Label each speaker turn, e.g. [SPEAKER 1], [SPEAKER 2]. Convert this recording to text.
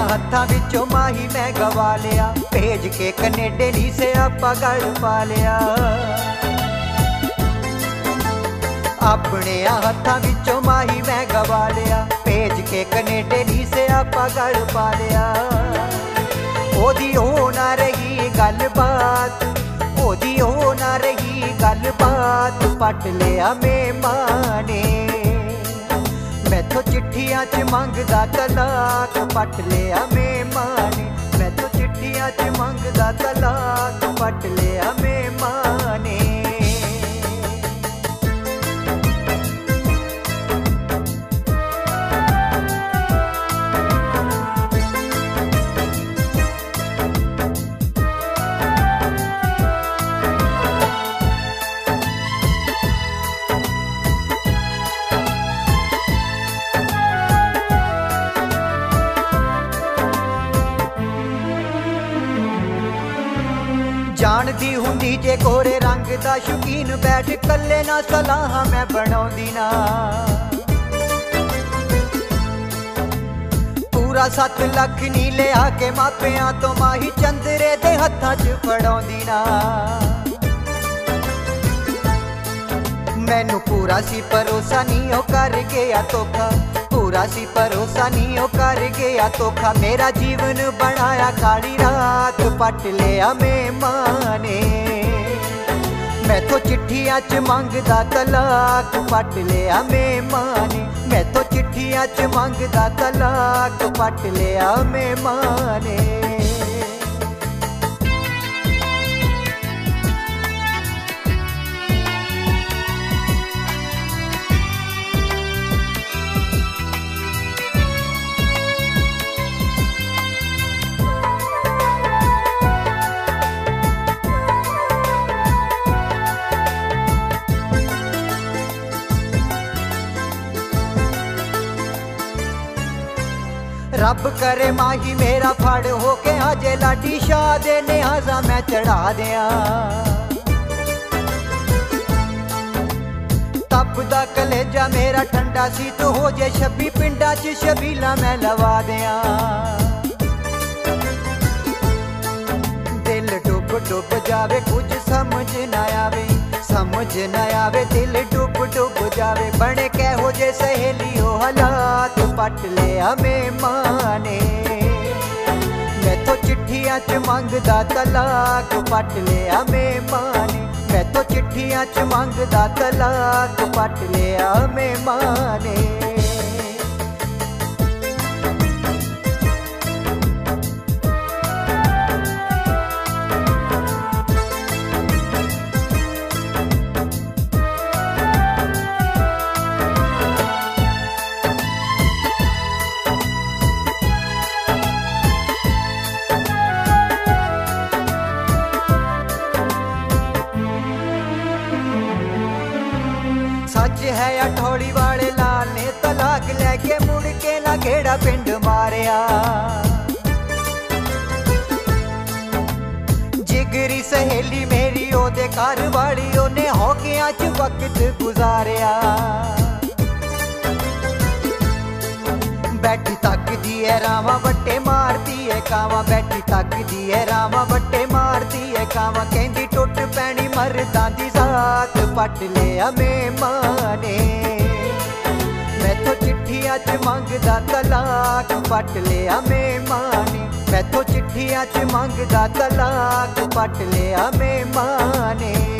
[SPEAKER 1] हत्थां विचों माही मैं गवा लिया, भेज के कनेडे नी से आपा गल पा लिया। अपने हत्थां विचों माही मैं गवा लिया, भेज के कनेडे नी से आपा गल पा लिया। ओदी हो ना रही गलबात, ओदी हो ना रही गलबात, पट लिया मेहमाने। मैथों चिट्ठियां च मंगदा तलाक, पट लिया मेहमाने। मैथों चिट्ठियां च मंगदा तलाक, पट लिया मेहमाने। जानदी हुंदी जे गोरे रंग दा शौकीन, बैठ कल्ले ना सलाहां मैं बनाउंदी ना। पूरा 7 लख नी लिया के मापियां तो माही चंदरे दे हत्थां च फड़ाउंदी ना। मैनू पूरा सी भरोसा नी ओ कर गया धोखा, पूरा सी भरोसा नी ओ कर गया धोखा। मेरा जीवन बनाया काली रात, पट लिया मेहमाने। मैथों चिट्ठियां च मंगदा तलाक, पट लिया मेहमाने। मैथों चिट्ठियां च मंगदा तलाक, पट लिया मेहमाने। रब करे माही मेरा फड़ हो के अजे लाठी शाह दे निहाजा मैं चढ़ा दिया। तपदा कलेजा मेरा ठंडा सी तो हो जे 26 पिंडा च शबीला मैं लवा दिया। दिल डुब डुब जावे कुछ समझ ना आवे, समझ ना आवे दिल डुब डुब जावे। बने कहो जे सहेली हो हालात, पट लिया मेहमाने। मैथों चिट्ठियां च मंगदा तलाक, पट लिया मेहमाने। मैथों चिट्ठियां च मंगदा तलाक, पट लिया मेहमाने। सच है अठौड़ी वाले लाल ने तलाक लैके मुड़ के ना घेड़ा पिंड मारिया। जिगरी सहेली मेरी ओदे घर वाली, ओने होकियां च वक्त गुजारिया। बैठी तकदी है रावा बट्टे मारती है कावा, बैठी तकदी है रावा बट्टे मारती है कावा। कहंदी टुट पैनी मर्दां दी जात, पट लिया मेहमाने। मैथों चिट्ठियां च मंगदा तलाक, पट लिया मेहमाने। मैथों चिट्ठियां च मंगदा तलाक, पट लिया मेहमाने।